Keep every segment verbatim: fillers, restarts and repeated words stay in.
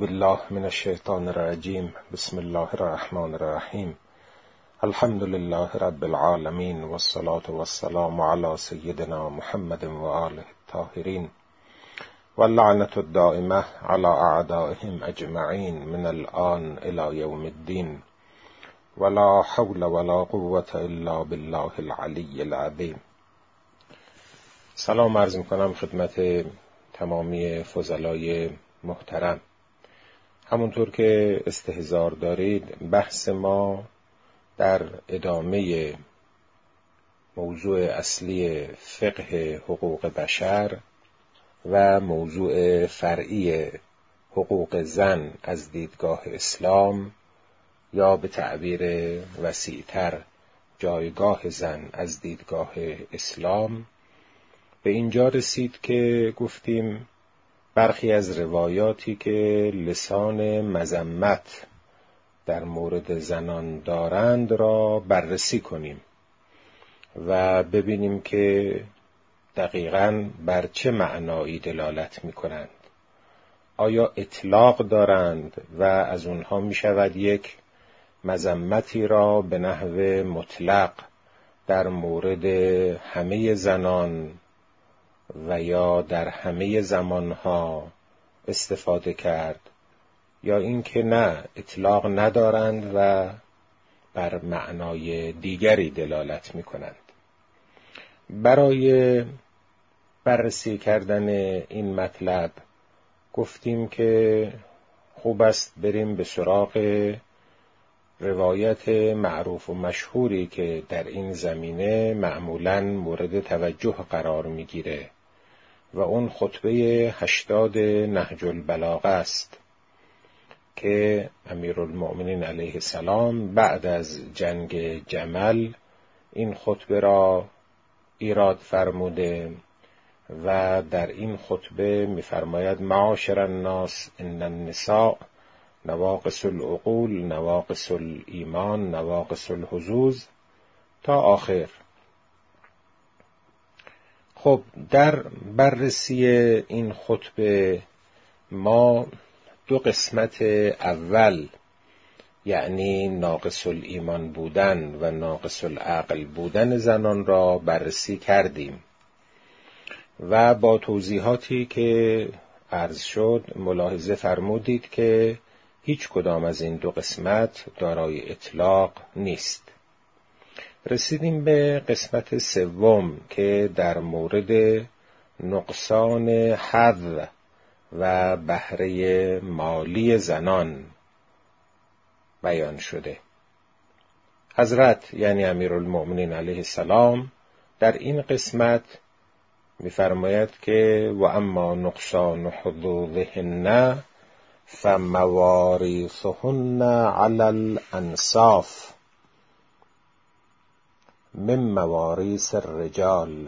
بالله من الشیطان الرجیم. بسم الله الرحمن الرحیم. الحمد لله رب العالمین و الصلاة و السلام علی سیدنا محمد و آله الطاهرین و اللعنة الدائمة علی اعدائهم اجمعین من الآن الی یوم الدین ولا حول ولا قوة الا بالله العلی العظیم. سلام عرض میکنم خدمت تمامی فضلای محترم. همونطور که استحضار دارید، بحث ما در ادامه موضوع اصلی فقه حقوق بشر و موضوع فرعی حقوق زن از دیدگاه اسلام، یا به تعبیر وسیع‌تر جایگاه زن از دیدگاه اسلام، به اینجا رسید که گفتیم برخی از روایاتی که لسان مذمت در مورد زنان دارند را بررسی کنیم و ببینیم که دقیقاً بر چه معنایی دلالت می کنند. آیا اطلاق دارند و از اونها می شود یک مذمتی را به نحو مطلق در مورد همه زنان و یا در همه زمانها استفاده کرد، یا اینکه نه، اطلاق ندارند و بر معنای دیگری دلالت می کنند. برای بررسی کردن این مطلب گفتیم که خوب است بریم به سراغ روایت معروف و مشهوری که در این زمینه معمولاً مورد توجه قرار می گیره و اون خطبه هشتاد نهج البلاغه است که امیرالمؤمنین علیه السلام بعد از جنگ جمل این خطبه را ایراد فرموده و در این خطبه می‌فرماید: معاشر الناس ان النساء نواقص العقول نواقص الایمان نواقص الحظوظ تا آخر. خب در بررسی این خطبه ما دو قسمت اول، یعنی ناقص الایمان بودن و ناقص العقل بودن زنان را بررسی کردیم و با توضیحاتی که عرض شد ملاحظه فرمودید که هیچ کدام از این دو قسمت دارای اطلاق نیست. رسیدیم به قسمت سوم که در مورد نقصان حظ و بهره مالی زنان بیان شده. حضرت یعنی امیرالمؤمنین علیه السلام در این قسمت می‌فرماید که و اما نقصان حظوظهن فمواریثهن علی الانصاف من مواریث الرجال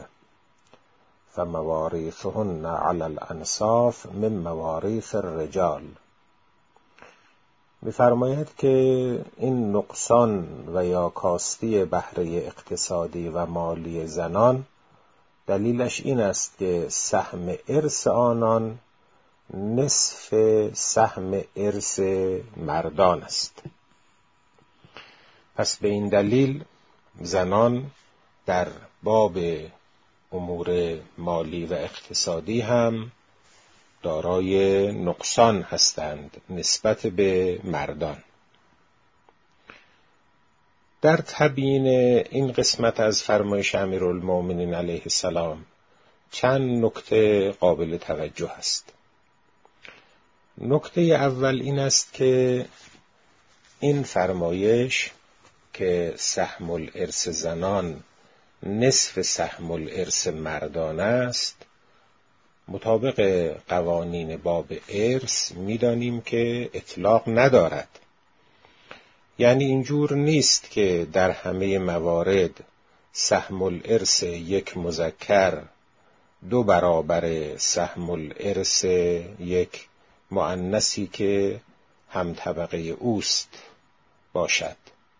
فمواریثهن علی الانصاف من مواریث الرجال. می‌فرماید که این نقصان و یا کاستی بهره اقتصادی و مالی زنان دلیلش این است که سهم ارث آنان نصف سهم ارث مردان است. پس به این دلیل زنان در باب امور مالی و اقتصادی هم دارای نقصان هستند نسبت به مردان. در تبیین این قسمت از فرمایش امیرالمؤمنین علیه السلام چند نکته قابل توجه است. نکته اول این است که این فرمایش که سهم الارث زنان نصف سهم الارث مردان است، مطابق قوانین باب ارث می‌دانیم که اطلاق ندارد. یعنی اینجور نیست که در همه موارد سهم الارث یک مذکر دو برابر سهم الارث یک مؤنثی که هم طبقه اوست باشد،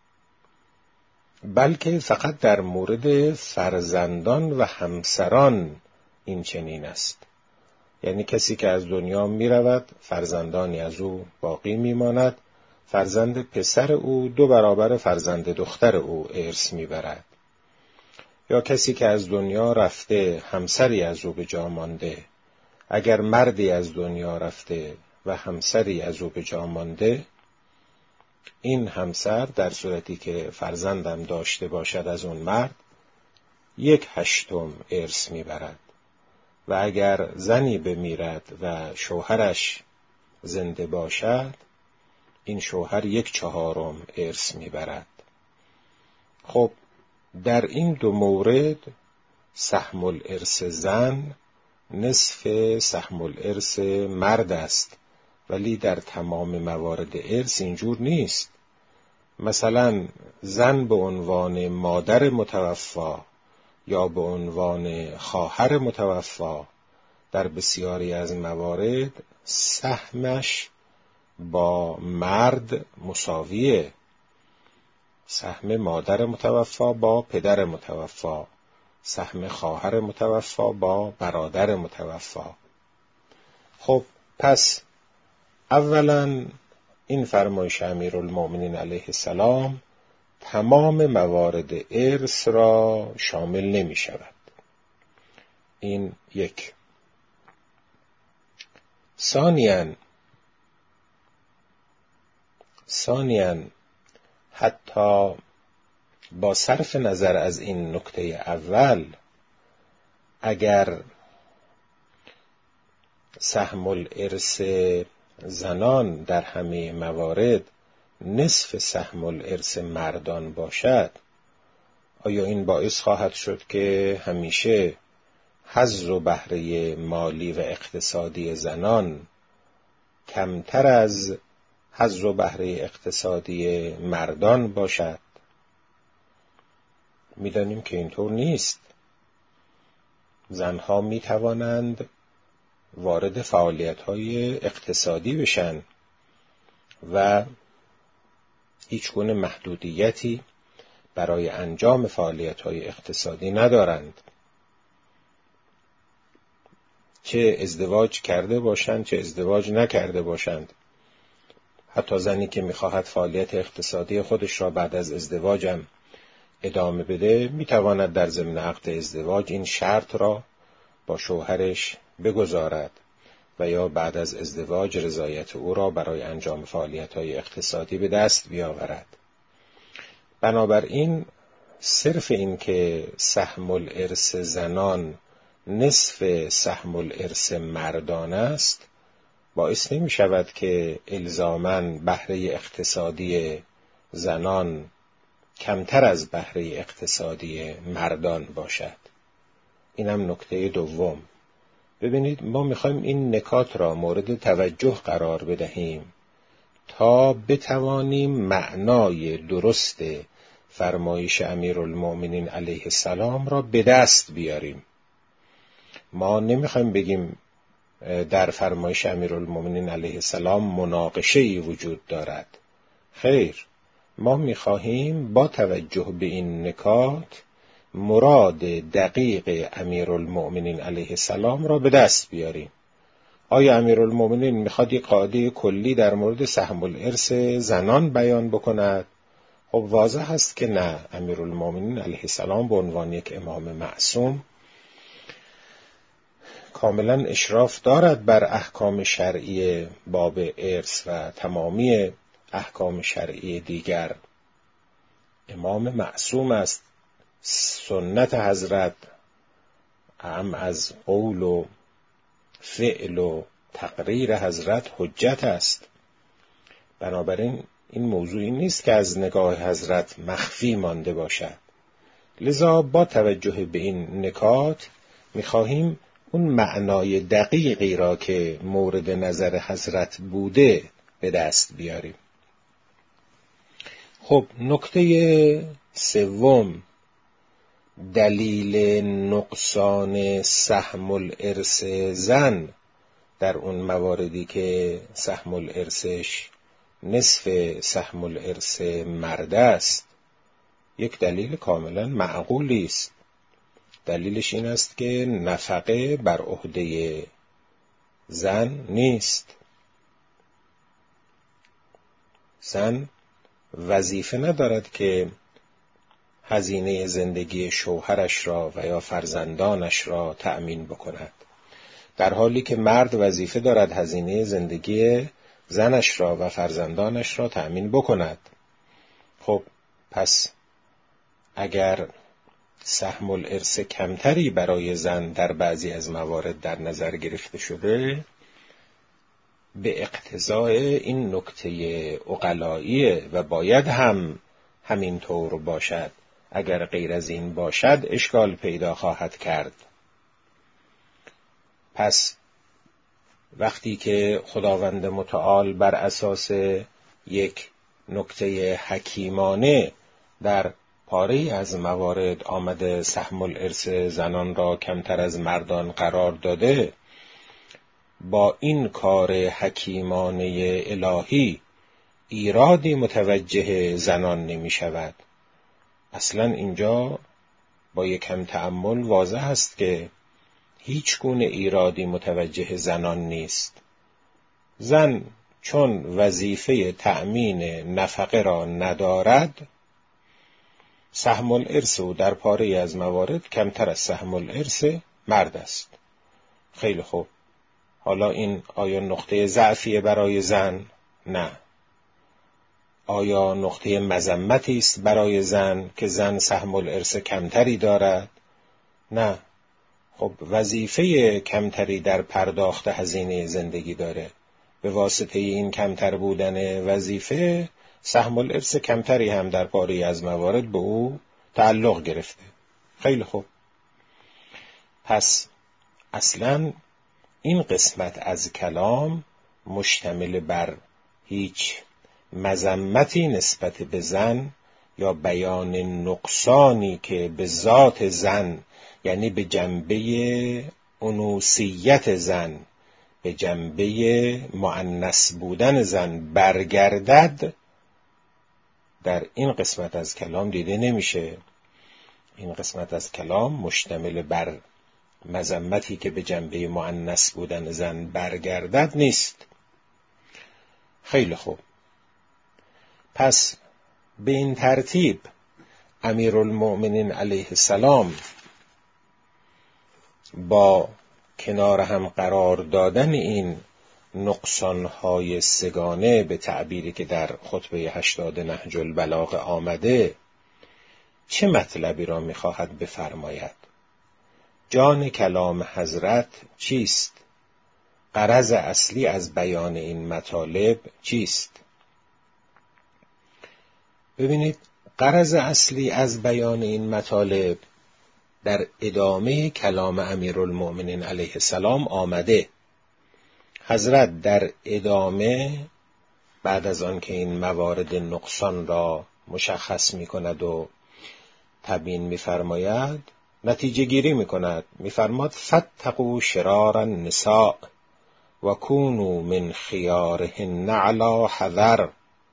بلکه فقط در مورد فرزندان و همسران این چنین است. یعنی کسی که از دنیا می رود فرزندانی از او باقی می ماند، فرزند پسر او دو برابر فرزند دختر او ارث می برد. یا کسی که از دنیا رفته همسری از او به جا مانده، اگر مردی از دنیا رفته و همسری از او به جا مانده، این همسر در صورتی که فرزندم داشته باشد از اون مرد یک هشتم ارث میبرد و اگر زنی بمیرد و شوهرش زنده باشد این شوهر یک چهارم ارث میبرد. خب در این دو مورد سهم الارث زن نصف سهم الارث مرد است، ولی در تمام موارد ارث اینجور نیست. مثلا زن به عنوان مادر متوفا یا به عنوان خواهر متوفا در بسیاری از موارد سهمش با مرد مساویه. سهم مادر متوفا با پدر متوفا، سهم خواهر متوفا با برادر متوفا. خب پس اولا این فرمایش امیرالمؤمنین علیه السلام تمام موارد ارث را شامل نمی شود. این یک. ثانیاً ثانیاً حتی با صرف نظر از این نکته اول، اگر سهم الارث زنان در همه موارد نصف سهم الارث مردان باشد، آیا این باعث خواهد شد که همیشه حظ و بهره مالی و اقتصادی زنان کمتر از حظ و بهره اقتصادی مردان باشد؟ می‌دانیم که اینطور نیست. زنها می توانند وارد فعالیت‌های اقتصادی بشن و هیچ گونه محدودیتی برای انجام فعالیت‌های اقتصادی ندارند، چه ازدواج کرده باشند چه ازدواج نکرده باشند. حتی زنی که می‌خواهد فعالیت اقتصادی خودش را بعد از ازدواجم ادامه بده، می‌تواند در ضمن عقد ازدواج این شرط را با شوهرش بگذارد و یا بعد از ازدواج رضایت او را برای انجام فعالیت‌های اقتصادی به دست بیاورد. بنابراین صرف این که سهم الارث زنان نصف سهم الارث مردان است باعث نمی شود که الزاماً بهره اقتصادی زنان کمتر از بهره اقتصادی مردان باشد. اینم نکته دوم. ببینید ما میخوایم این نکات را مورد توجه قرار بدهیم تا بتوانیم معنای درست فرمایش امیرالمؤمنین علیه السلام را به دست بیاریم. ما نمیخوایم بگیم در فرمایش امیرالمؤمنین علیه السلام مناقشه‌ای وجود دارد. خیر، ما میخواهیم با توجه به این نکات مراد دقیق امیرالمؤمنین علیه السلام را به دست بیاریم. آیا امیرالمؤمنین میخواد یک قاعده کلی در مورد سهم الارث زنان بیان بکند؟ خب واضح است که نه. امیرالمؤمنین علیه السلام به عنوان یک امام معصوم کاملا اشراف دارد بر احکام شرعی باب ارث و تمامی احکام شرعی دیگر. امام معصوم است. سنت حضرت هم از قول و فعل و تقریر حضرت حجت است. بنابراین این موضوعی نیست که از نگاه حضرت مخفی مانده باشد. لذا با توجه به این نکات می‌خواهیم اون معنای دقیقی را که مورد نظر حضرت بوده به دست بیاریم. خب نکته سوم، دلیل نقصان سهم الارث زن در اون مواردی که سهم الارثش نصف سهم الارث مرد است، یک دلیل کاملا معقولی است. دلیلش این است که نفقه بر عهده زن نیست. زن وظیفه ندارد که هزینه زندگی شوهرش را و یا فرزندانش را تأمین بکند، در حالی که مرد وظیفه دارد هزینه زندگی زنش را و فرزندانش را تأمین بکند. خب پس اگر سهم الارث کمتری برای زن در بعضی از موارد در نظر گرفته شده، به اقتضای این نکته عقلاییه و باید هم همین طور باشد. اگر غیر از این باشد اشکال پیدا خواهد کرد. پس وقتی که خداوند متعال بر اساس یک نکته حکیمانه در پاره از موارد آمده سهم الارث زنان را کمتر از مردان قرار داده، با این کار حکیمانه الهی ایرادی متوجه زنان نمی شود. اصلا اینجا با یکم تأمل واضح است که هیچ گونه ایرادی متوجه زنان نیست. زن چون وظیفه تأمین نفقه را ندارد، سهم الارث او در پاره از موارد کمتر از سهم الارث مرد است. خیلی خوب، حالا این آیا نقطه ضعفیه برای زن؟ نه. آیا نقطه مذمتی است برای زن که زن سهم الارث کمتری دارد؟ نه. خب وظیفه کمتری در پرداخت هزینه زندگی داره. به واسطه این کمتر بودن وظیفه سهم الارث کمتری هم در پاره از موارد به او تعلق گرفته. خیلی خوب. پس اصلاً این قسمت از کلام مشتمل بر هیچ مذمتی نسبت به زن یا بیان نقصانی که به ذات زن، یعنی به جنبه انوثیت زن، به جنبه مؤنث بودن زن برگردد، در این قسمت از کلام دیده نمیشه. این قسمت از کلام مشتمل بر مذمتی که به جنبه مؤنث بودن زن برگردد نیست. خیلی خوب. پس به این ترتیب امیرالمؤمنین علیه السلام با کنار هم قرار دادن این نقصانهای سگانه به تعبیری که در خطبه هشتاد نهج البلاغه آمده، چه مطلبی را می‌خواهد بفرماید؟ جان کلام حضرت چیست؟ غرض اصلی از بیان این مطالب چیست؟ ببینید، غرض اصلی از بیان این مطالب در ادامه کلام امیرالمؤمنین علیه السلام آمده. حضرت در ادامه بعد از آن که این موارد نقصان را مشخص می کند و تبیین می فرماید، نتیجه گیری می کند. می فرماد فاتقوا شرار النساء و کونوا من خیارهن علی حذر.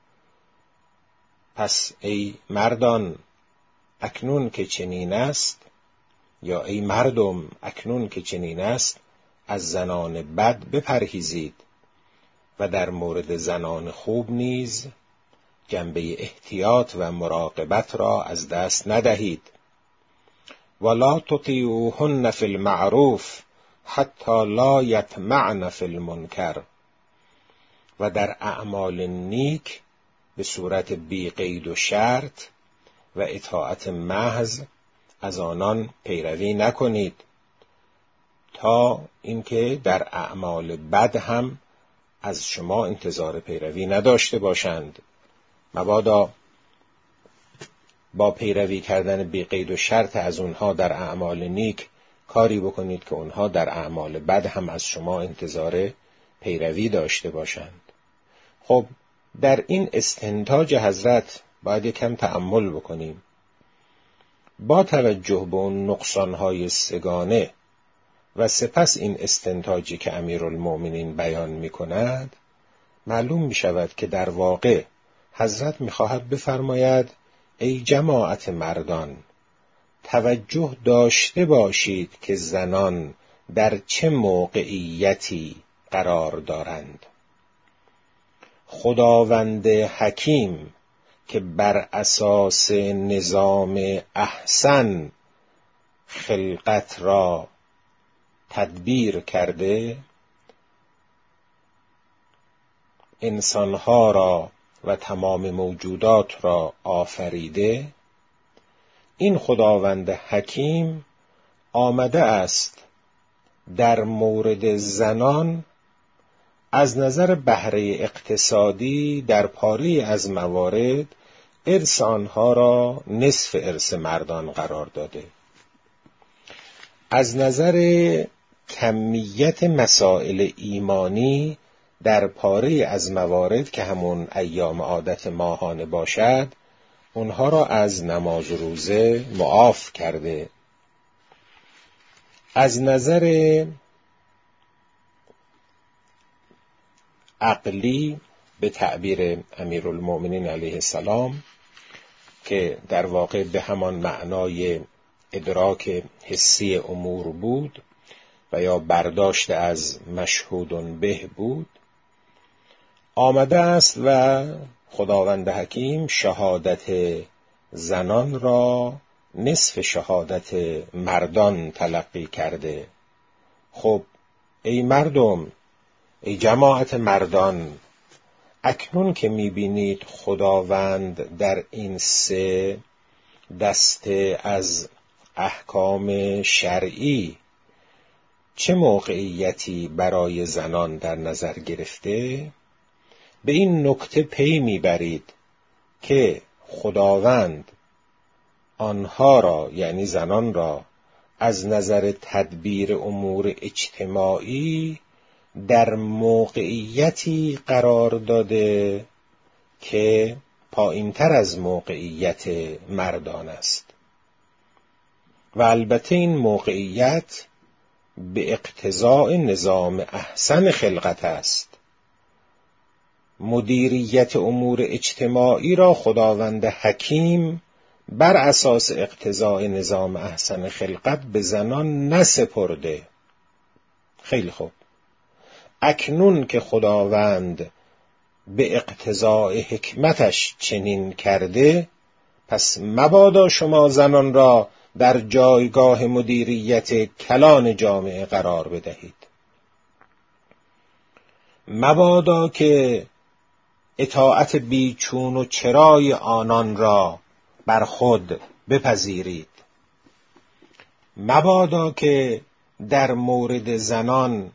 پس ای مردان اکنون که چنین است، یا ای مردم اکنون که چنین است، از زنان بد بپرهیزید و در مورد زنان خوب نیز جنبه احتیاط و مراقبت را از دست ندهید. ولا تطیعوهن فی المعروف حتی لا یطمعن فی المنکر. و در اعمال نیک به صورت بی قید و شرط و اطاعت محض از آنان پیروی نکنید، تا اینکه در اعمال بد هم از شما انتظار پیروی نداشته باشند. مبادا با پیروی کردن بی قید و شرط از اونها در اعمال نیک کاری بکنید که اونها در اعمال بد هم از شما انتظار پیروی داشته باشند. خب در این استنتاج حضرت باید یکم تأمل بکنیم. با توجه به اون نقصانهای سگانه و سپس این استنتاجی که امیرالمؤمنین بیان می کند، معلوم می شود که در واقع حضرت می خواهد بفرماید ای جماعت مردان، توجه داشته باشید که زنان در چه موقعیتی قرار دارند. خداوند حکیم که بر اساس نظام احسن خلقت را تدبیر کرده، انسانها را و تمام موجودات را آفریده، این خداوند حکیم آمده است در مورد زنان از نظر بهره اقتصادی در پاره از موارد ارث آنها را نصف ارث مردان قرار داده. از نظر کمیت مسائل ایمانی در پاره از موارد که همون ایام عادت ماهانه باشد، اونها را از نماز و روزه معاف کرده. از نظر عقلی به تعبیر امیرالمؤمنین علیه السلام که در واقع به همان معنای ادراک حسی امور بود و یا برداشت از مشهود به بود، آمده است و خداوند حکیم شهادت زنان را نصف شهادت مردان تلقی کرده. خب ای مردم، ای جماعت مردان، اکنون که میبینید خداوند در این سه دسته از احکام شرعی چه موقعیتی برای زنان در نظر گرفته، به این نکته پی میبرید که خداوند آنها را یعنی زنان را از نظر تدبیر امور اجتماعی در موقعیتی قرار داده که پایین‌تر از موقعیت مردان است و البته این موقعیت به اقتضاء نظام احسن خلقت است. مدیریت امور اجتماعی را خداوند حکیم بر اساس اقتضاء نظام احسن خلقت به زنان نسپرده. خیلی خوب، اکنون که خداوند به اقتضاء حکمتش چنین کرده، پس مبادا شما زنان را در جایگاه مدیریت کلان جامعه قرار بدهید. مبادا که اطاعت بیچون و چرای آنان را بر خود بپذیرید. مبادا که در مورد زنان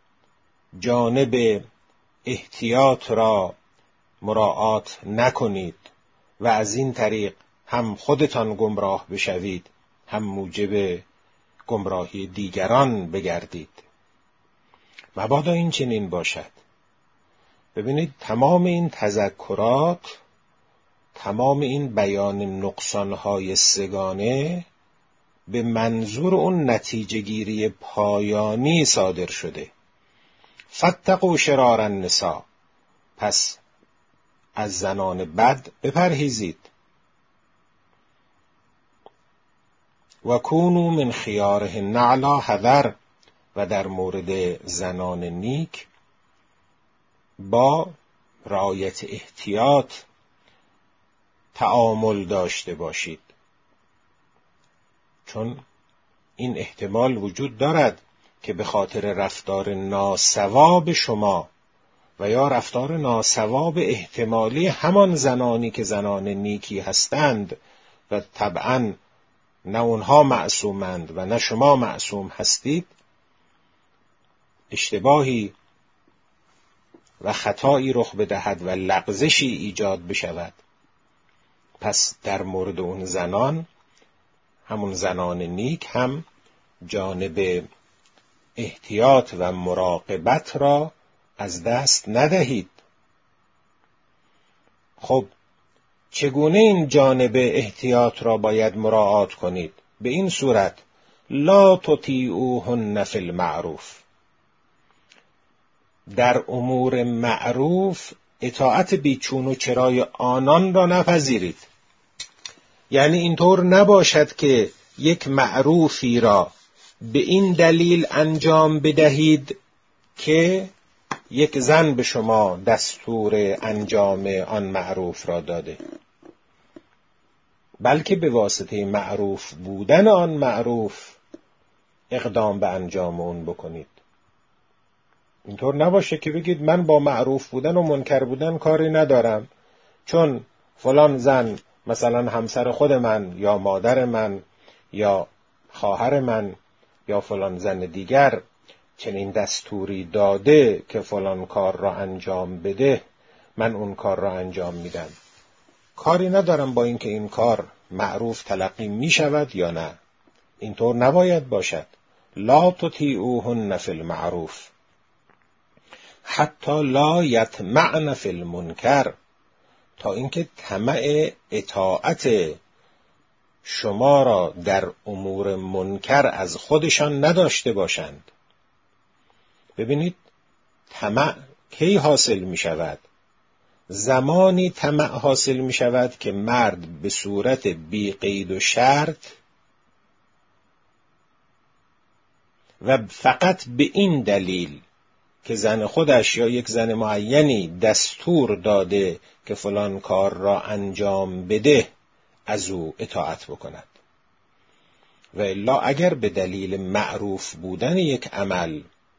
جانب احتیاط را مراعات نکنید و از این طریق هم خودتان گمراه بشوید، هم موجب گمراهی دیگران بگردید. مبادا این چنین باشد. ببینید تمام این تذکرات، تمام این بیان نقصانهای سگانه به منظور اون نتیجه گیری پایانی صادر شده. فاتقوا شرار النساء، پس از زنان بد بپرهیزید. و کونوا من خیارهن علی حذر، و در مورد زنان نیک با رعایت احتیاط تعامل داشته باشید، چون این احتمال وجود دارد که به خاطر رفتار ناسواب شما و یا رفتار ناسواب احتمالی همان زنانی که زنان نیکی هستند و طبعاً نه اونها معصومند و نه شما معصوم هستید، اشتباهی و خطایی رخ بدهد و لغزشی ایجاد بشود. پس در مورد اون زنان، همون زنان نیک، هم جانب احتیاط و مراقبت را از دست ندهید. خب چگونه این جانب احتیاط را باید مراعات کنید؟ به این صورت: لا تطیعوهن فی المعروف، در امور معروف اطاعت بیچون و چرای آنان را نپذیرید. یعنی اینطور نباشد که یک معروفی را به این دلیل انجام بدهید که یک زن به شما دستور انجام آن معروف را داده، بلکه به واسطه معروف بودن آن معروف اقدام به انجام اون بکنید. اینطور نباشه که بگید من با معروف بودن و منکر بودن کاری ندارم، چون فلان زن مثلا همسر خود من یا مادر من یا خواهر من یا فلان زن دیگر چنین دستوری داده که فلان کار را انجام بده، من اون کار را انجام میدم. کاری ندارم با اینکه این کار معروف تلقی می شود یا نه. اینطور نباید باشد. لا تطیعوهن فی المعروف حتی لا یطمعن فی المنکر، تا اینکه طمع اطاعت شما را در امور منکر از خودشان نداشته باشند. ببینید طمع کی حاصل می شود؟ زمانی طمع حاصل می شود که مرد به صورت بی قید و شرط و فقط به این دلیل که زن خودش یا یک زن معینی دستور داده که فلان کار را انجام بده از او اطاعت بکند. و الا اگر به دلیل معروف بودن یک عمل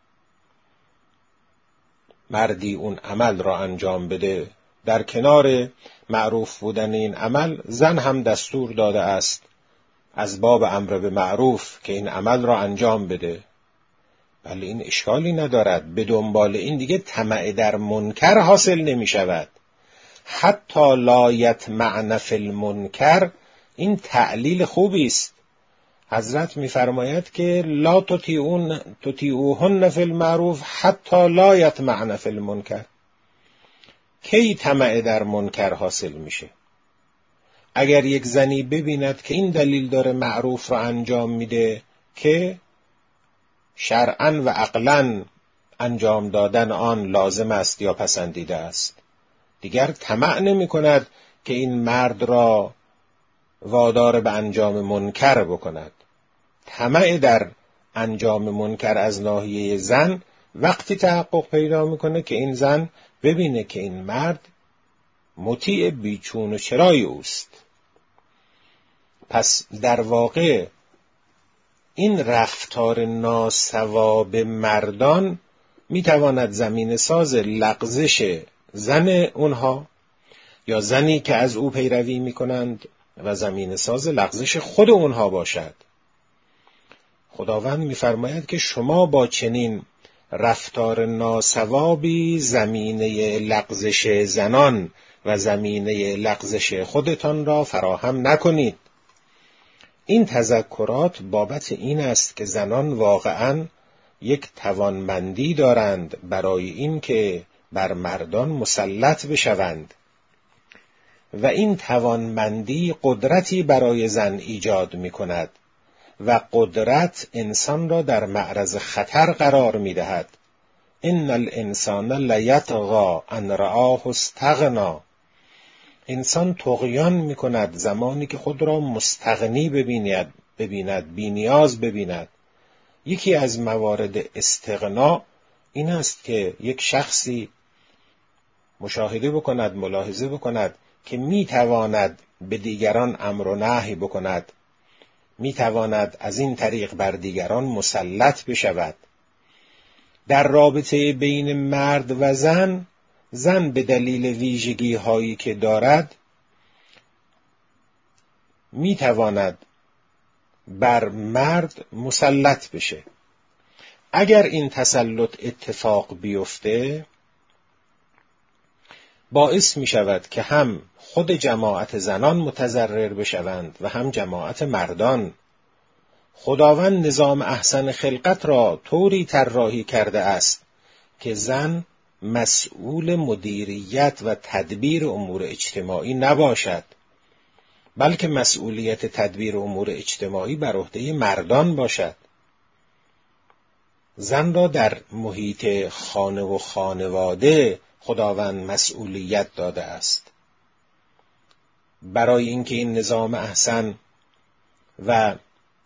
مردی اون عمل را انجام بده، در کنار معروف بودن این عمل زن هم دستور داده است از باب امر به معروف که این عمل را انجام بده، ولی این اشکالی ندارد. به دنبال این دیگه طمع در منکر حاصل نمی شود. حتی لا یطمعن فی المنکر، این تعلیل خوبی است. حضرت می‌فرماید که لا تطیعون تطیعوهن فی المعروف حتی لا یطمعن فی المنکر. کی طمع در منکر حاصل میشه؟ اگر یک زنی ببیند که این دلیل داره معروف را انجام میده که شرعاً و عقلاً انجام دادن آن لازم است یا پسندیده است، دیگر طمع نمی کند که این مرد را وادار به انجام منکر بکند. طمع در انجام منکر از ناحیه زن وقتی تحقق پیدا میکنه که این زن ببینه که این مرد مطیع بیچون و چرای اوست. پس در واقع این رفتار ناسواب مردان میتواند زمین ساز لغزش زن اونها یا زنی که از او پیروی میکنند و زمین ساز لغزش خود اونها باشد. خداوند میفرماید که شما با چنین رفتار ناسوابی زمینه لغزش زنان و زمینه لغزش خودتان را فراهم نکنید. این تذکرات بابت این است که زنان واقعاً یک توانمندی دارند برای این که بر مردان مسلط بشوند و این توانمندی قدرتی برای زن ایجاد می کند و قدرت انسان را در معرض خطر قرار می دهد. ان الانسان لیطغی ان رآه استغنی. انسان طغیان می کند زمانی که خود را مستغنی ببیند ببیند بی نیاز ببیند. یکی از موارد استغنا این است که یک شخصی مشاهده بکند، ملاحظه بکند که می تواند به دیگران امر و نهی بکند، می تواند از این طریق بر دیگران مسلط بشود. در رابطه بین مرد و زن، زن به دلیل ویژگی هایی که دارد می تواند بر مرد مسلط بشه. اگر این تسلط اتفاق بیفته باعث می شود که هم خود جماعت زنان متضرر بشوند و هم جماعت مردان. خداوند نظام احسن خلقت را طوری طراحی کرده است که زن مسئول مدیریت و تدبیر امور اجتماعی نباشد، بلکه مسئولیت تدبیر امور اجتماعی بر عهده مردان باشد. زن را در محیط خانه و خانواده خداوند مسئولیت داده است. برای اینکه این نظام احسن و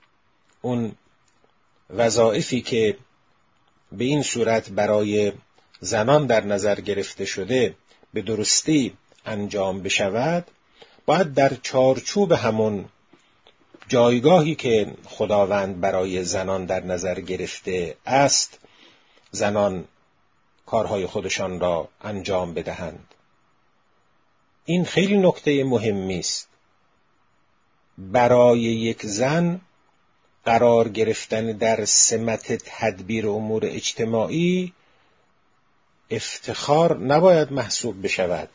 اون وظایفی که به این صورت برای زنان در نظر گرفته شده به درستی انجام بشود، باید در چارچوب همون جایگاهی که خداوند برای زنان در نظر گرفته است زنان کارهای خودشان را انجام بدهند. این خیلی نکته مهمی است. برای یک زن قرار گرفتن در سمت تدبیر امور اجتماعی افتخار نباید محسوب بشود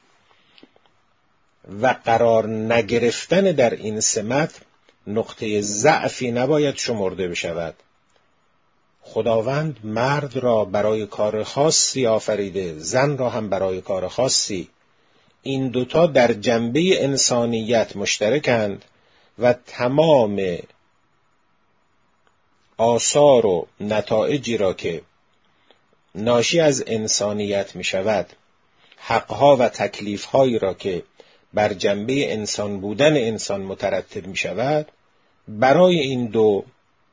و قرار نگرفتن در این سمت نقطه ضعفی نباید شمرده بشود. خداوند مرد را برای کار خاصی آفریده، زن را هم برای کار خاصی. این دوتا در جنبه انسانیت مشترکند و تمام آثار و نتایجی را که ناشی از انسانیت می شود، حقها و تکلیفهایی را که بر جنبه انسان بودن انسان مترتب می شود، برای این دو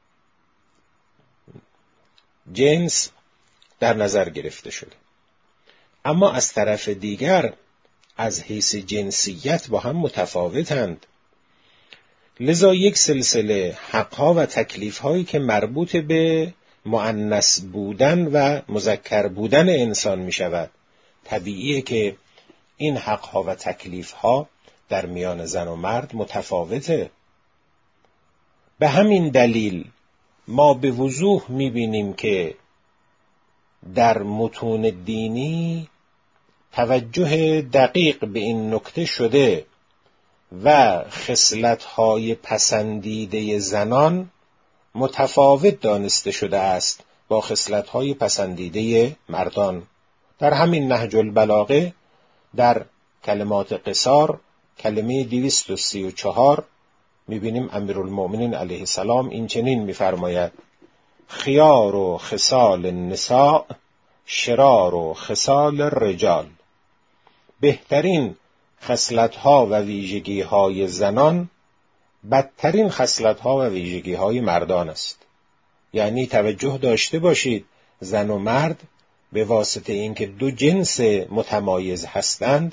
جنس در نظر گرفته شده. اما از طرف دیگر از حیث جنسیت با هم متفاوتند. لذا یک سلسله حقها و تکلیفهایی که مربوط به مؤنث بودن و مذکر بودن انسان می شود، طبیعیه که این حقها و تکلیفها در میان زن و مرد متفاوته. به همین دلیل ما به وضوح می بینیم که در متون دینی توجه دقیق به این نکته شده و خصلت‌های پسندیده زنان متفاوت دانسته شده است با خصلت‌های پسندیده مردان. در همین نهج البلاغه در کلمات قصار کلمه دویست و سی و چهار می‌بینیم امیرالمؤمنین علیه السلام این چنین می‌فرماید: خیار و خصال النساء شرار و خصال الرجال. بهترین خصلت‌ها و ویژگی‌های زنان بدترین خصلت‌ها و ویژگی‌های مردان است. یعنی توجه داشته باشید زن و مرد به واسطه اینکه دو جنس متمایز هستند،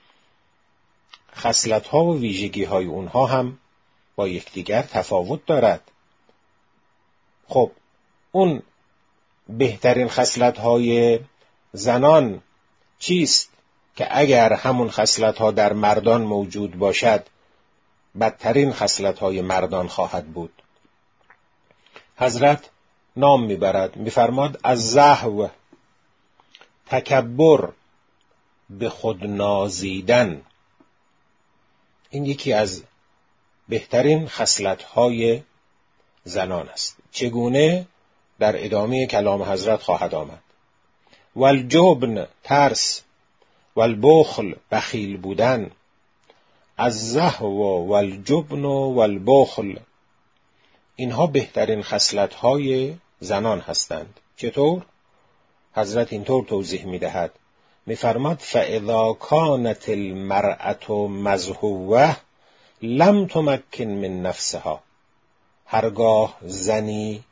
خصلت‌ها و ویژگی‌های اونها هم با یکدیگر تفاوت دارد. خب اون بهترین خصلت‌های زنان چیست که اگر همون خصلت‌ها در مردان موجود باشد بدترین خصلت‌های مردان خواهد بود؟ حضرت نام میبرد، میفرماد از زهو، تکبر، به خود نازیدن. این یکی از بهترین خصلت‌های زنان است. چگونه؟ در ادامه کلام حضرت خواهد آمد. والجبن، ترس، والبخل، بخیل بودن. از زهو والجبن والبخل، اینها بهترین خصلت‌های زنان هستند. چطور؟ حضرت اینطور توضیح می‌دهد، می‌فرماد فاذا كانت المرأة مزهوة لم تمکن من نفسها. هرگاه زنی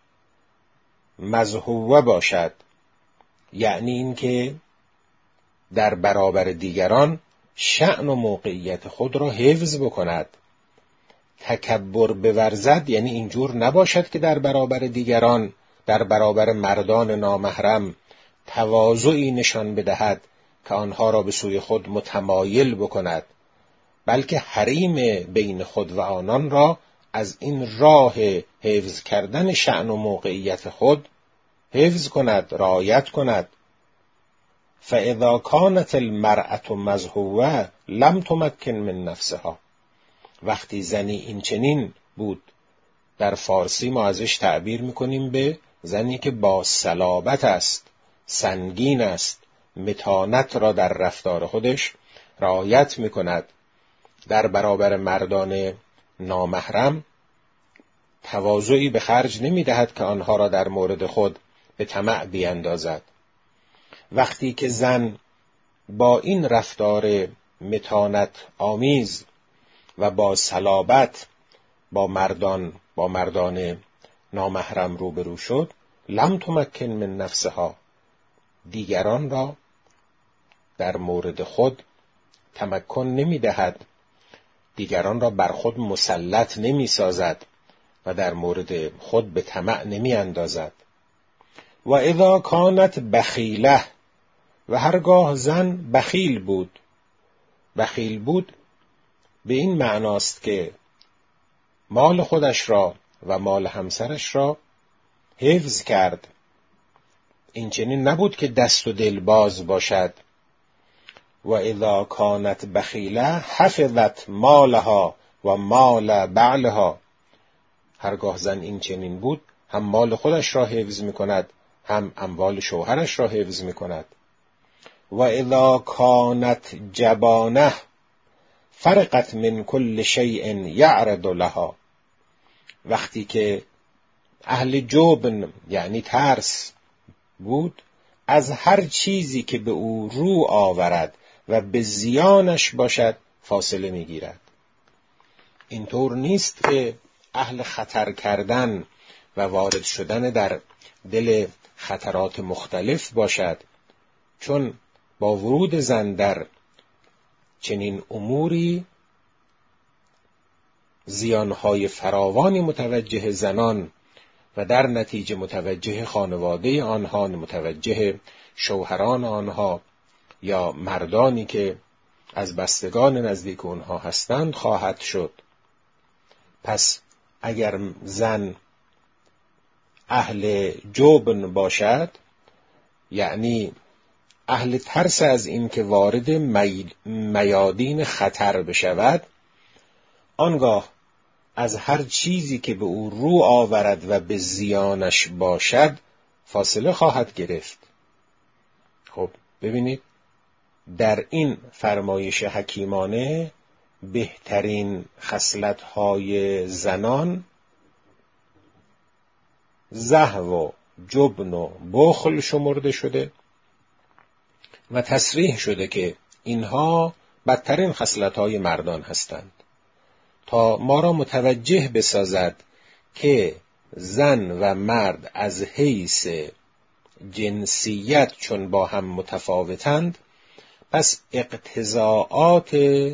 مزهوه باشد، یعنی این که در برابر دیگران شأن و موقعیت خود را حفظ بکند. تکبر بورزد یعنی اینجور نباشد که در برابر دیگران، در برابر مردان نامحرم تواضعی نشان بدهد که آنها را به سوی خود متمایل بکند، بلکه حریم بین خود و آنان را از این راه حفظ کردن شأن و موقعیت خود حفظ کند، رعایت کند. فاذا كانت المرأة مزهوة لم تمکن من نفسها. وقتی زنی این چنین بود، در فارسی ما ازش تعبیر میکنیم به زنی که با صلابت است، سنگین است، متانت را در رفتار خودش رعایت میکند، در برابر مردان نامحرم تواضعی به خرج نمیدهد که آنها را در مورد خود به طمع بیندازد. وقتی که زن با این رفتار متانت آمیز و با صلابت با مردان با مردان نامحرم روبرو شد، لم تمکن من نفسها، دیگران را در مورد خود تمکن نمی دهد، دیگران را بر خود مسلط نمی سازد و در مورد خود به طمع نمی اندازد. و اذا کانت بخیله، و هرگاه زن بخیل بود. بخیل بود به این معناست که مال خودش را و مال همسرش را حفظ کرد. این چنین نبود که دست و دل باز باشد. و اذا کانت بخیله حفظت مالها و مال بعلها. هرگاه زن این چنین بود، هم مال خودش را حفظ می کند، هم اموال شوهرش را حفظ می کند. و اذا کانت جبانه فرقت من کل شیء یعرض لها. وقتی که اهل جبن یعنی ترس بود، از هر چیزی که به او رو آورد و به زیانش باشد فاصله میگیرد. اینطور نیست که اهل خطر کردن و وارد شدن در دل خطرات مختلف باشد، چون با ورود زن در چنین اموری زیانهای فراوانی متوجه زنان و در نتیجه متوجه خانواده آنها، متوجه شوهران آنها یا مردانی که از بستگان نزدیک آنها هستند خواهد شد. پس اگر زن اهل جبن باشد، یعنی اهل ترس از این که وارد می... میادین خطر بشود، آنگاه از هر چیزی که به او رو آورد و به زیانش باشد فاصله خواهد گرفت. خب ببینید، در این فرمایش حکیمانه بهترین خصلت‌های زنان زهو و جبن و بخل شمرده شده و تصریح شده که اینها بدترین خصلت‌های مردان هستند، تا ما را متوجه بسازد که زن و مرد از حیث جنسیت چون با هم متفاوتند، پس اقتضاعات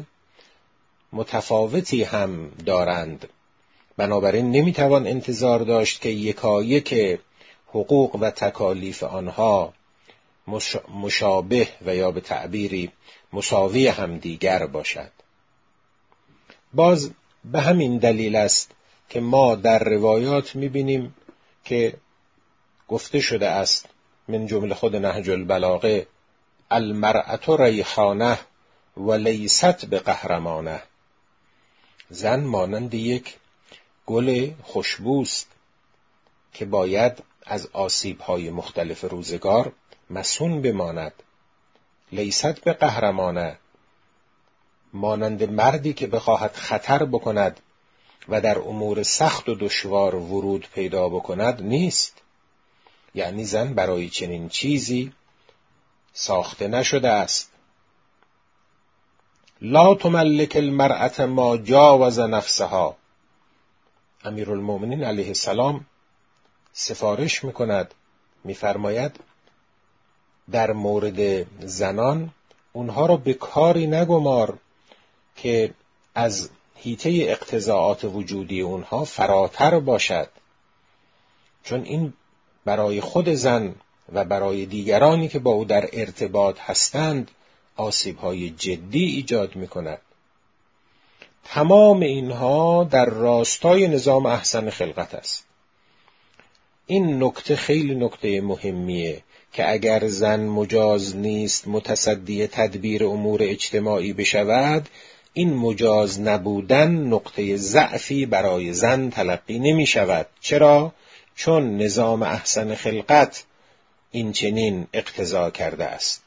متفاوتی هم دارند. بنابراین نمیتوان انتظار داشت که یکایک حقوق و تکالیف آنها مشابه و یا به تعبیری مساوی هم دیگر باشد. باز به همین دلیل است که ما در روایات میبینیم که گفته شده است، من جمله خود نهج البلاغه، المرأة ریحانه و لیست بقهرمانه. زن مانند یک گل خوشبوست که باید از آسیب‌های مختلف روزگار مصون بماند. لیست بقهرمانه، مانند مردی که بخواهد خطر بکند و در امور سخت و دشوار ورود پیدا بکند نیست. یعنی زن برای چنین چیزی ساخته نشده است. لا تملک المرأة ما جاوز نفسها. امیرالمومنین علیه السلام سفارش میکند، میفرماید در مورد زنان اونها را به کاری نگمار که از حیطه اقتضاعات وجودی اونها فراتر باشد، چون این برای خود زن و برای دیگرانی که با او در ارتباط هستند آسیب‌های جدی ایجاد می‌کند. تمام اینها در راستای نظام احسن خلقت است. این نکته خیلی نکته مهمیه که اگر زن مجاز نیست متصدی تدبیر امور اجتماعی بشود، این مجاز نبودن نقطه ضعفی برای زن تلقی نمی شود. چرا؟ چون نظام احسن خلقت این چنین اقتضا کرده است.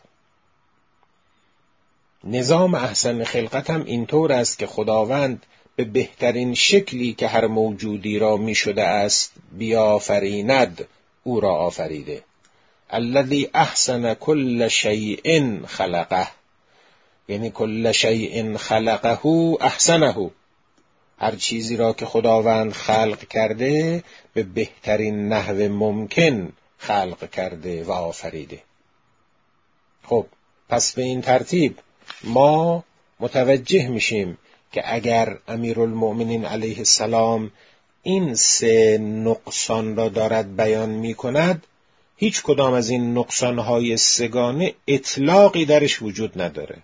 نظام احسن خلقت هم اینطور است که خداوند به بهترین شکلی که هر موجودی را می شده است بیافریند او را آفریده. الذی احسن کل شیء خلقه، یعنی کل شیء خلقه احسنه. هر چیزی را که خداوند خلق کرده به بهترین نحو ممکن خلق کرده و آفریده. خب پس به این ترتیب ما متوجه میشیم که اگر امیرالمؤمنین علیه السلام این سه نقصان را دارد بیان میکند، هیچ کدام از این نقصانهای سگانه اطلاقی درش وجود نداره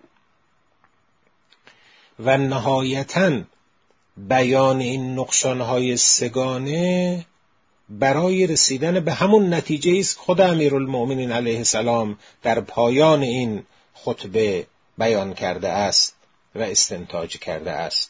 و نهایتاً بیان این نقصانهای سگانه برای رسیدن به همون نتیجه است خود امیرالمؤمنین علیه السلام در پایان این خطبه بیان کرده است و استنتاج کرده است.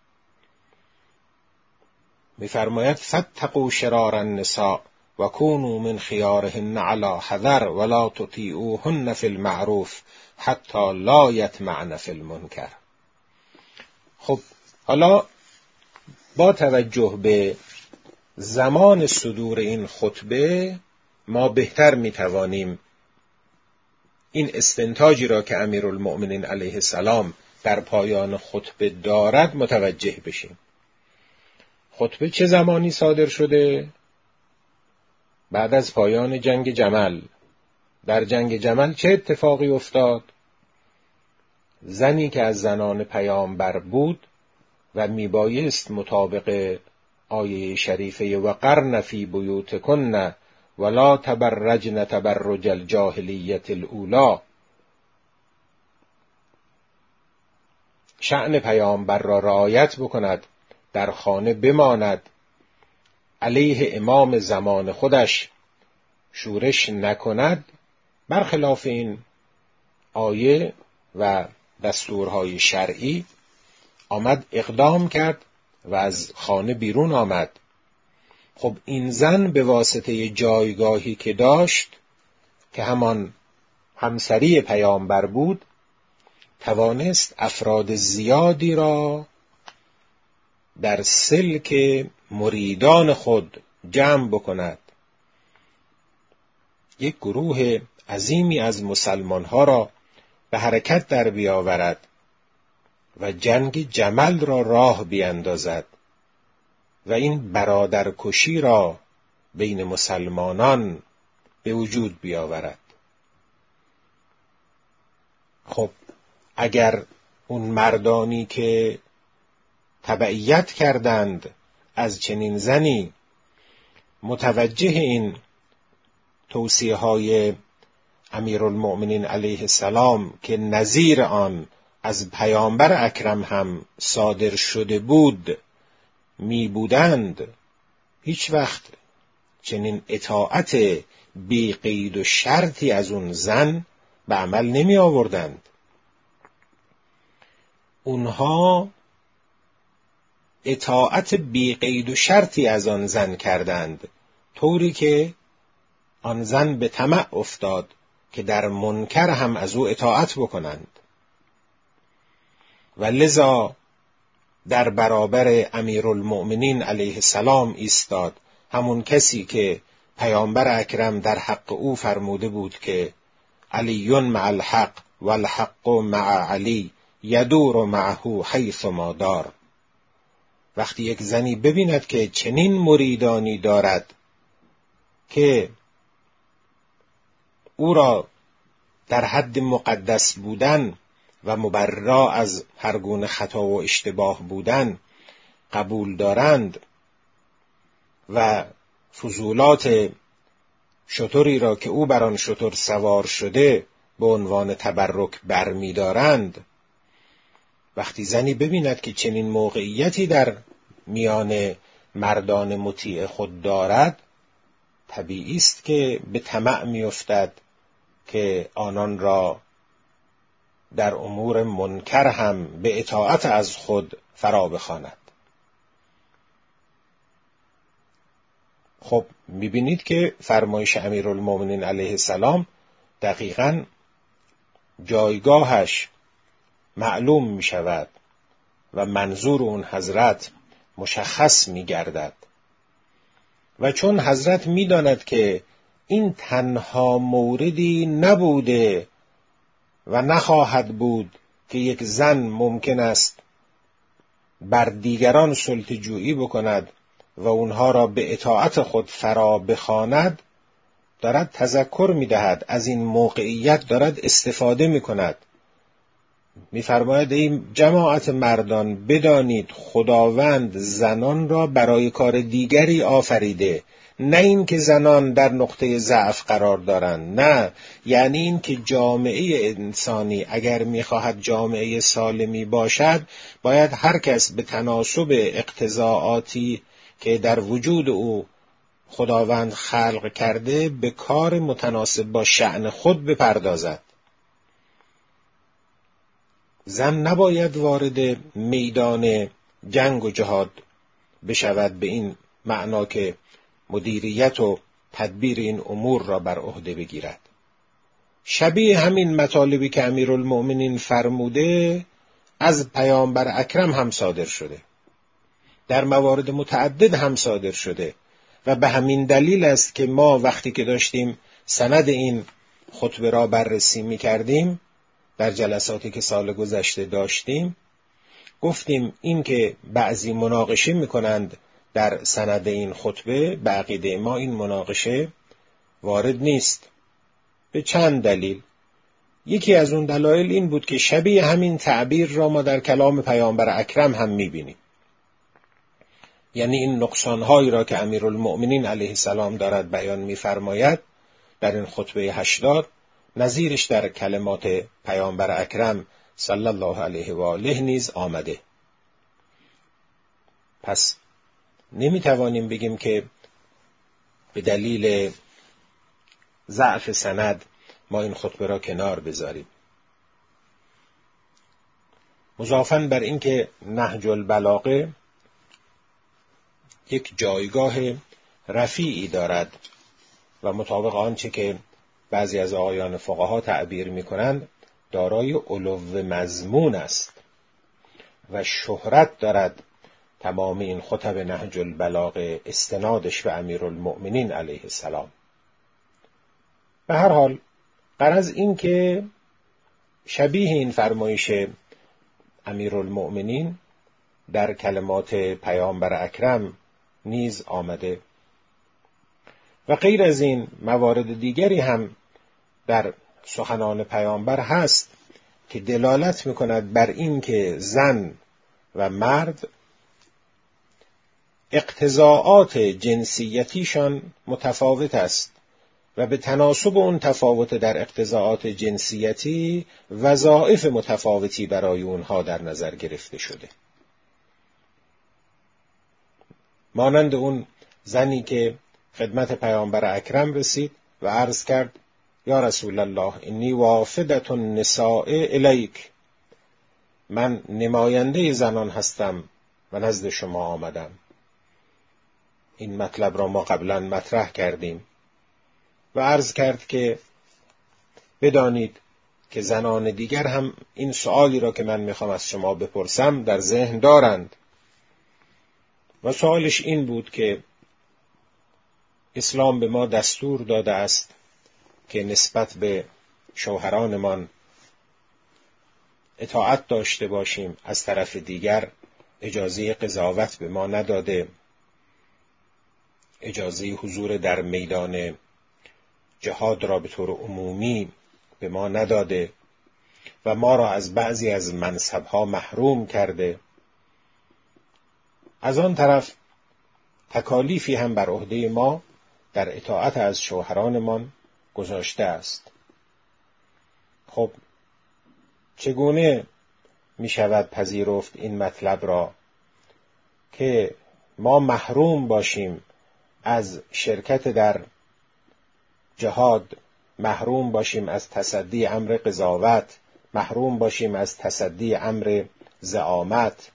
می‌فرماید فاتقوا شرار النساء و کونوا من خیارهن علی حذر ولا تطیعوهن فی المعروف حتی لا یطمعن فی المنکر. خب حالا با توجه به زمان صدور این خطبه ما بهتر میتوانیم این استنتاجی را که امیرالمؤمنین علیه السلام در پایان خطبه دارد متوجه بشیم. خطبه چه زمانی صادر شده؟ بعد از پایان جنگ جمل. در جنگ جمل چه اتفاقی افتاد؟ زنی که از زنان پیامبر بود و میبایست مطابق آیه شریفه وقرن فی بیوتکن ولا تبرجن تبرج الجاهلیت الاولی، شأن پیامبر را رعایت بکند، در خانه بماند، علیه امام زمان خودش شورش نکند، برخلاف این آیه و دستورهای شرعی آمد اقدام کرد و از خانه بیرون آمد. خب این زن به واسطه جایگاهی که داشت که همان همسری پیامبر بود، توانست افراد زیادی را در سلک مریدان خود جمع بکند، یک گروه عظیمی از مسلمانها را به حرکت در بیاورد و جنگ جمل را راه بیاندازد و این برادرکشی را بین مسلمانان به وجود بیاورد. خب اگر اون مردانی که تبعیت کردند از چنین زنی متوجه این توصیه های امیرالمؤمنین علیه السلام که نظیر آن از پیامبر اکرم هم صادر شده بود می بودند، هیچ وقت چنین اطاعت بی قید و شرطی از اون زن به عمل نمی آوردند. اونها اطاعت بی قید و شرطی از آن زن کردند، طوری که آن زن به طمع افتاد که در منکر هم از او اطاعت بکنند و لذا در برابر امیرالمؤمنین علیه السلام ایستاد، همون کسی که پیامبر اکرم در حق او فرموده بود که علی مع الحق والحق مع علی یدور معه حیث ما دار. وقتی یک زنی ببیند که چنین مریدانی دارد که او را در حد مقدس بودن و مبرا از هر گونه خطا و اشتباه بودن قبول دارند و فضولات شتری را که او بر آن شتر سوار شده به عنوان تبرک برمی دارند، وقتی زنی ببیند که چنین موقعیتی در میان مردان مطیع خود دارد، طبیعی است که به طمع می‌افتد که آنان را در امور منکر هم به اطاعت از خود فرا بخواند. خب می‌بینید که فرمایش امیرالمؤمنین علیه السلام دقیقاً جایگاهش معلوم می‌شود و منظور اون حضرت مشخص می‌گردد و چون حضرت می‌داند که این تنها موردی نبوده و نخواهد بود که یک زن ممکن است بر دیگران سلطه‌جویی بکند و اونها را به اطاعت خود فرا بخواند، دارد تذکر می‌دهد، از این موقعیت دارد استفاده می‌کند. می‌فرماید ای جماعت مردان بدانید خداوند زنان را برای کار دیگری آفریده، نه این که زنان در نقطه ضعف قرار دارند، نه، یعنی این که جامعه انسانی اگر می‌خواهد جامعه سالمی باشد باید هر کس به تناسب اقتضاعاتی که در وجود او خداوند خلق کرده به کار متناسب با شأن خود بپردازد. زن نباید وارد میدان جنگ و جهاد بشود به این معنا که مدیریت و تدبیر این امور را بر عهده بگیرد. شبیه همین مطالبی که امیرالمؤمنین فرموده از پیامبر اکرم هم صادر شده، در موارد متعدد هم صادر شده و به همین دلیل است که ما وقتی که داشتیم سند این خطبه را بررسی می کردیم در جلساتی که سال گذشته داشتیم گفتیم این که بعضی مناقشه می کنند در سند این خطبه به عقیده ما این مناقشه وارد نیست به چند دلیل. یکی از اون دلایل این بود که شبیه همین تعبیر را ما در کلام پیامبر اکرم هم می بینیم، یعنی این نقصانهایی را که امیرالمؤمنین علیه السلام دارد بیان می‌فرماید در این خطبه هشتاد نظیرش در کلمات پیامبر اکرم صلی الله علیه و آله نیز آمده. پس نمی‌توانیم بگیم که به دلیل ضعف سند ما این خطبه را کنار بذاریم. مضافاً بر این که نهج البلاغه یک جایگاه رفیعی دارد و مطابق آنچه که بعضی از آقایان فقها تعبیر می‌کنند دارای علو مضمون است و شهرت دارد تمام این خطب نهج البلاغه استنادش به امیرالمؤمنین علیه السلام. به هر حال غرض این که شبیه این فرمایش امیرالمؤمنین در کلمات پیامبر اکرم نیز آمده و غیر از این موارد دیگری هم در سخنان پیامبر هست که دلالت می‌کند بر این که زن و مرد اقتضاعات جنسیتیشان متفاوت است و به تناسب اون تفاوت در اقتضاعات جنسیتی وظایف متفاوتی برای اونها در نظر گرفته شده. مانند اون زنی که خدمت پیامبر اکرم رسید و عرض کرد یا رسول الله انی وافدة النساء الیک، من نماینده زنان هستم و نزد شما آمدم. این مطلب را ما قبلا مطرح کردیم و عرض کرد که بدانید که زنان دیگر هم این سؤالی را که من میخوام از شما بپرسم در ذهن دارند و سؤالش این بود که اسلام به ما دستور داده است که نسبت به شوهرانمان اطاعت داشته باشیم، از طرف دیگر اجازه قضاوت به ما نداده، اجازه حضور در میدان جهاد را به طور عمومی به ما نداده و ما را از بعضی از منصبها محروم کرده. از آن طرف تکالیفی هم بر عهده ما در اطاعت از شوهرانمان گذاشته است. خب چگونه می شود پذیرفت این مطلب را که ما محروم باشیم از شرکت در جهاد، محروم باشیم از تصدی امر قضاوت، محروم باشیم از تصدی امر زعامت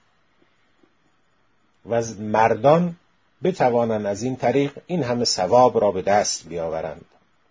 و مردان بتوانند از این طریق این همه ثواب را به دست بیاورند؟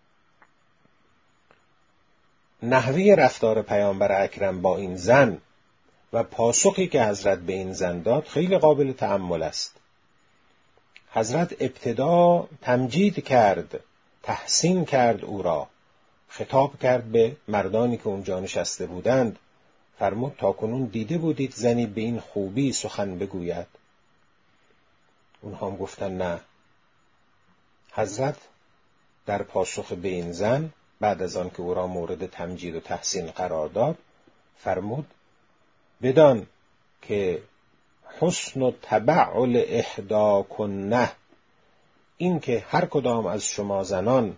نحوه رفتار پیامبر اکرم با این زن و پاسخی که حضرت به این زن داد خیلی قابل تأمل است. حضرت ابتدا تمجید کرد، تحسین کرد او را، خطاب کرد به مردانی که اونجا نشسته بودند، فرمود تاکنون دیده بودید زنی به این خوبی سخن بگوید؟ اونها هم گفتن نه. حضرت در پاسخ به این زن بعد از آن که او را مورد تمجید و تحسین قرار داد فرمود بدان که حسن و تبعل احدا کنه، این که هر کدام از شما زنان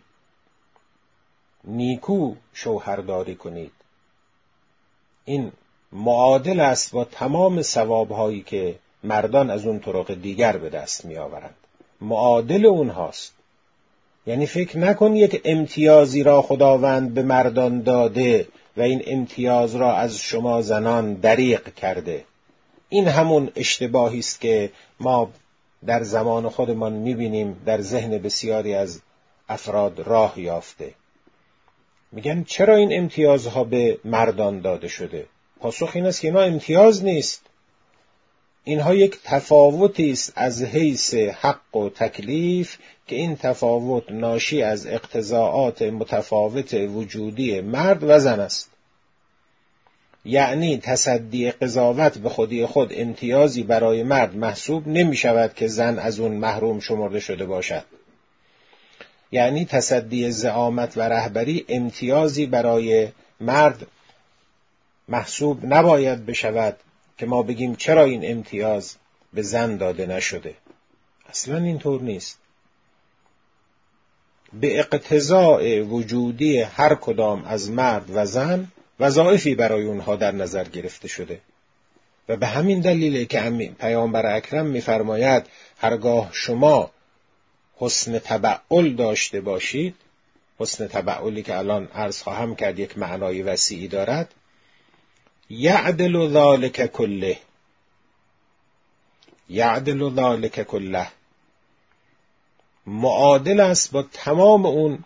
نیکو شوهرداری کنید، این معادل است با تمام ثوابهایی که مردان از اون طرق دیگر به دست می آورند. معادل اونهاست. یعنی فکر نکن یک امتیازی را خداوند به مردان داده و این امتیاز را از شما زنان دریغ کرده. این همون اشتباهی است که ما در زمان خودمان می‌بینیم در ذهن بسیاری از افراد راه یافته. میگن چرا این امتیازها به مردان داده شده؟ پاسخ این است که اینا امتیاز نیست. اینها یک تفاوتی است از حیث حق و تکلیف که این تفاوت ناشی از اقتضاعات متفاوت وجودی مرد و زن است. یعنی تصدی قضاوت به خودی خود امتیازی برای مرد محسوب نمی شود که زن از اون محروم شمرده شده باشد. یعنی تصدی زعامت و رهبری امتیازی برای مرد محسوب نباید بشود که ما بگیم چرا این امتیاز به زن داده نشده. اصلا اینطور نیست. به اقتضاء وجودی هر کدام از مرد و زن وظایفی برای اونها در نظر گرفته شده و به همین دلیله که پیامبر اکرم می‌فرماید هرگاه شما حسن تبعل داشته باشید، حسن تبعلی که الان عرض خواهم کرد یک معنای وسیعی دارد، یعدل ذلک کله، یعدل ذلک کله، معادل است با تمام اون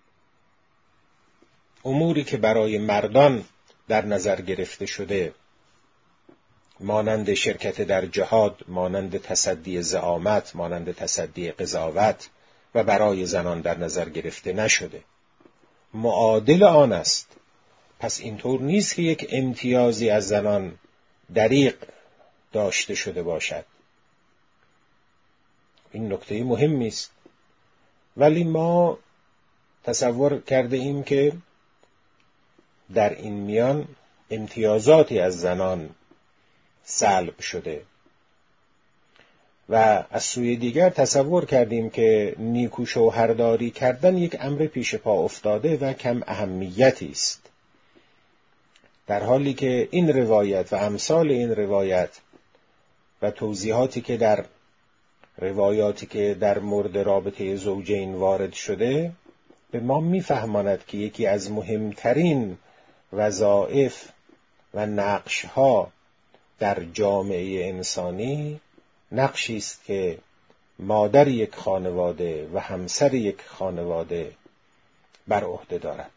اموری که برای مردان در نظر گرفته شده، مانند شرکت در جهاد، مانند تصدی زعامت، مانند تصدی قضاوت و برای زنان در نظر گرفته نشده. معادل آن است. پس اینطور نیست که یک امتیازی از زنان دریغ داشته شده باشد. این نکته مهمی است. ولی ما تصور کرده ایم که در این میان امتیازاتی از زنان سلب شده و از سوی دیگر تصور کردیم که نیکو شوهرداری کردن یک امر پیش پا افتاده و کم اهمیتی است، در حالی که این روایت و امثال این روایت و توضیحاتی که در روایاتی که در مورد رابطه زوجین وارد شده به ما میفهماند که یکی از مهمترین وظایف و نقش‌ها در جامعه انسانی نقشی است که مادر یک خانواده و همسر یک خانواده بر عهده دارد.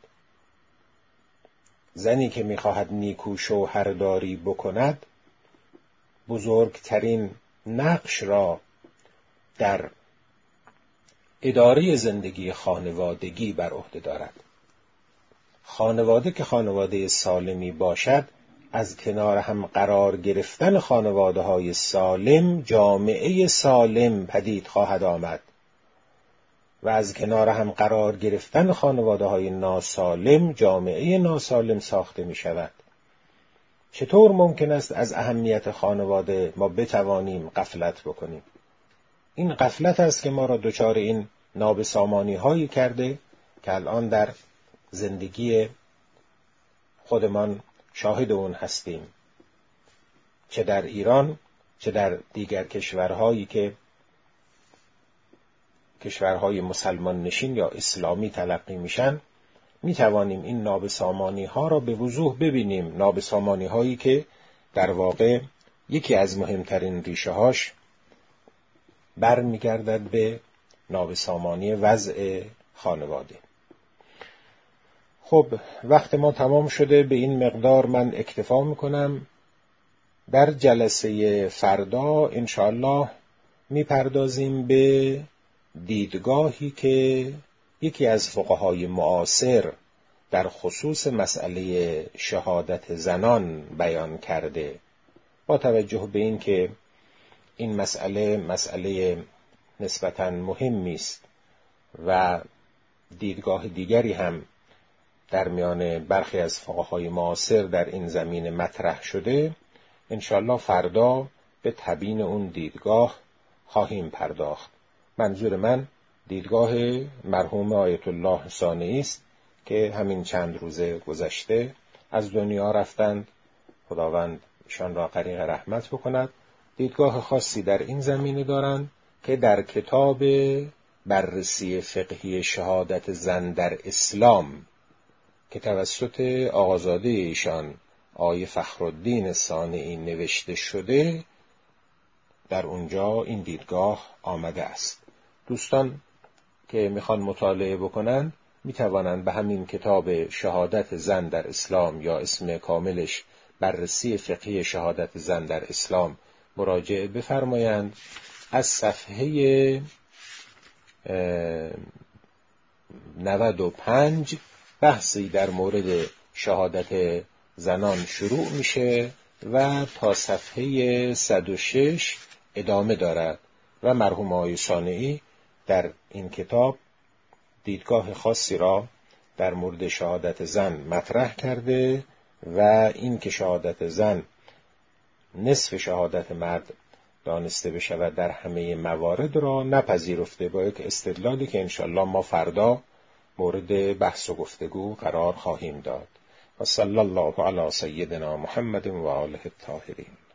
زنی که می‌خواهد نیکو شوهرداری بکند بزرگترین نقش را در اداره زندگی خانوادگی بر عهده دارد. خانواده که خانواده سالمی باشد، از کنار هم قرار گرفتن خانواده های سالم جامعه سالم پدید خواهد آمد و از کنار هم قرار گرفتن خانواده های ناسالم جامعه ناسالم ساخته می شود. چطور ممکن است از اهمیت خانواده ما بتوانیم غفلت بکنیم؟ این غفلت است که ما را دچار این نابسامانی هایی کرده که الان در زندگی خودمان شاهد اون هستیم، چه در ایران چه در دیگر کشورهایی که کشورهای مسلمان نشین یا اسلامی تلقی میشن. می توانیم این نابسامانی ها را به وضوح ببینیم، نابسامانی هایی که در واقع یکی از مهمترین ریشه هاش برمیگردد به نابسامانی وضع خانواده. خب وقت ما تمام شده، به این مقدار من اکتفا میکنم. در جلسه فردا انشاءالله میپردازیم به دیدگاهی که یکی از فقهای معاصر در خصوص مسئله شهادت زنان بیان کرده، با توجه به این که این مسئله مسئله نسبتاً مهمی است و دیدگاه دیگری هم در میان برخی از فقهای معاصر در این زمینه مطرح شده، انشاءالله فردا به تبیین اون دیدگاه خواهیم پرداخت. منظور من دیدگاه مرحوم آیت الله صانعی است که همین چند روز گذشته از دنیا رفتند. خداوند ایشان را غریق رحمت بکند. دیدگاه خاصی در این زمینه دارند که در کتاب بررسی فقهی شهادت زن در اسلام که توسط آقازاده ایشان آقای فخرالدین صانعی نوشته شده، در اونجا این دیدگاه آمده است. دوستان که میخوان مطالعه بکنن میتوانند به همین کتاب شهادت زن در اسلام یا اسم کاملش بررسی فقهی شهادت زن در اسلام مراجعه بفرمایند. از صفحه نود و پنج بحثی در مورد شهادت زنان شروع میشه و تا صفحه صد و شش ادامه دارد و مرحوم آقای صانعی در این کتاب دیدگاه خاصی را در مورد شهادت زن مطرح کرده و این که شهادت زن نصف شهادت مرد دانسته بشود در همه موارد را نپذیرفته، با یک استدلالی که انشاءالله ما فردا مورد بحث و گفتگو قرار خواهیم داد. و صلی الله علی سیدنا محمد و آله الطاهرین.